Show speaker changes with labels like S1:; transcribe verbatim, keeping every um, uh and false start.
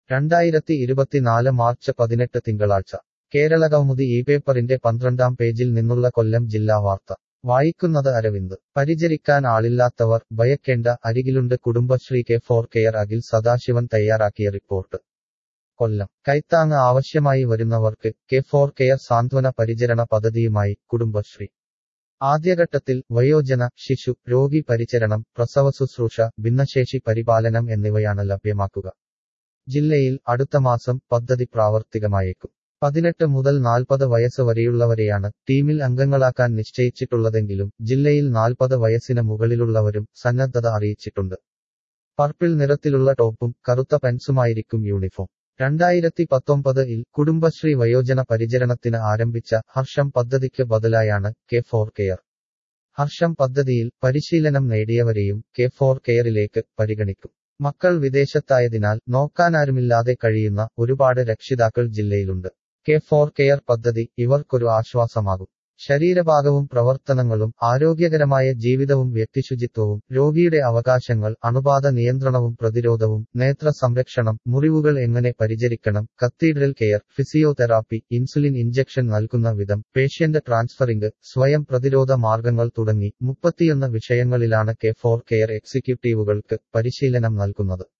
S1: രണ്ടായിരത്തി ഇരുപത്തിനാല് മാർച്ച് പതിനെട്ട് തിങ്കളാഴ്ച കേരള കൗമുദി ഈ പേപ്പറിന്റെ പന്ത്രണ്ടാം പേജിൽ നിന്നുള്ള കൊല്ലം ജില്ലാ വാർത്ത വായിക്കുന്നത് അരവിന്ദ്. പരിചരിക്കാൻ ആളില്ലാത്തവർ ഭയക്കേണ്ട, അരികിലുണ്ട് Kudumbashree. K for care Akhil Sadasivan തയ്യാറാക്കിയ റിപ്പോർട്ട്. കൊല്ലം. കൈത്താങ്ങ് ആവശ്യമായി വരുന്നവർക്ക് കെ ഫോർ കെയർ സാന്ത്വന പരിചരണ പദ്ധതിയുമായി കുടുംബശ്രീ. ആദ്യഘട്ടത്തിൽ വയോജന, ശിശു, രോഗി പരിചരണം, പ്രസവശുശ്രൂഷ, ഭിന്നശേഷി പരിപാലനം എന്നിവയാണ് ലഭ്യമാക്കുക. ജില്ലയിൽ അടുത്ത മാസം പദ്ധതി പ്രാവർത്തികമായേക്കും. പതിനെട്ട് മുതൽ നാൽപ്പത് വയസ്സ് വരെയുള്ളവരെയാണ് ടീമിൽ അംഗങ്ങളാക്കാൻ നിശ്ചയിച്ചിട്ടുള്ളതെങ്കിലും ജില്ലയിൽ നാൽപ്പത് വയസ്സിന് മുകളിലുള്ളവരും സന്നദ്ധത അറിയിച്ചിട്ടുണ്ട്. പർപ്പിൾ നിറത്തിലുള്ള ടോപ്പും കറുത്ത പെൻസുമായിരിക്കും യൂണിഫോം. രണ്ടായിരത്തി പത്തൊമ്പത് ഇൽ കുടുംബശ്രീ വയോജന പരിചരണത്തിന് ആരംഭിച്ച ഹർഷം പദ്ധതിക്ക് ബദലായാണ് കെ ഫോർ കെയർ. ഹർഷം പദ്ധതിയിൽ പരിശീലനം നേടിയവരെയും കെ ഫോർ കെയറിലേക്ക് പരിഗണിക്കും. മക്കൾ വിദേശത്തായതിനാൽ നോക്കാനാരുമില്ലാതെ കഴിയുന്ന ഒരുപാട് രക്ഷിതാക്കൾ ജില്ലയിലുണ്ട്. കെ ഫോർ കെയർ പദ്ധതി ഇവർക്കൊരു ആശ്വാസമാകും. ശരീരഭാഗവും പ്രവർത്തനങ്ങളും, ആരോഗ്യകരമായ ജീവിതവും, വ്യക്തിശുചിത്വവും, രോഗിയുടെ അവകാശങ്ങൾ, അണുബാധ നിയന്ത്രണവും പ്രതിരോധവും, നേത്ര സംരക്ഷണം, മുറിവുകൾ എങ്ങനെ പരിചരിക്കണം, catheter care, physiotherapy, insulin injection നൽകുന്ന വിധം, പേഷ്യന്റ് ട്രാൻസ്ഫറിംഗ്, സ്വയം പ്രതിരോധ മാർഗങ്ങൾ തുടങ്ങി മുപ്പത്തിയൊന്ന് വിഷയങ്ങളിലാണ് കെ ഫോർ കെയർ എക്സിക്യൂട്ടീവുകൾക്ക് പരിശീലനം നൽകുന്നത്.